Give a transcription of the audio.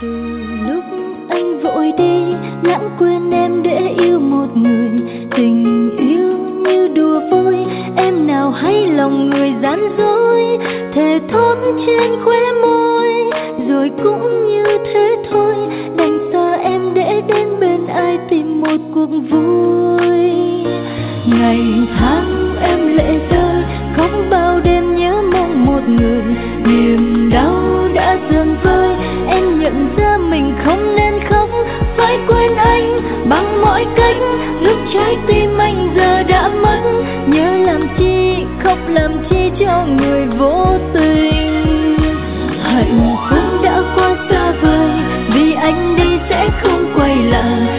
Từ lúc anh vội đi, lãng quên em để yêu một người. Tình yêu như đùa vui, em nào hay lòng người gian dối. Thề thốt trên khóe môi, rồi cũng như thế thôi. Đành xa em để đến bên ai tìm một cuộc vui. Ngày tháng em lệ rơi, khóc bao đêm nhớ mong một người. Niềm đau đã dần vơi, em nhận ra mình không nên khóc. Phải quên anh bằng mọi cách, lúc trái tim anh giờ đã mất. Nhớ làm chi, khóc làm chi cho người vô tình. Hạnh phúc đã qua xa vời, vì anh đi sẽ không quay lại.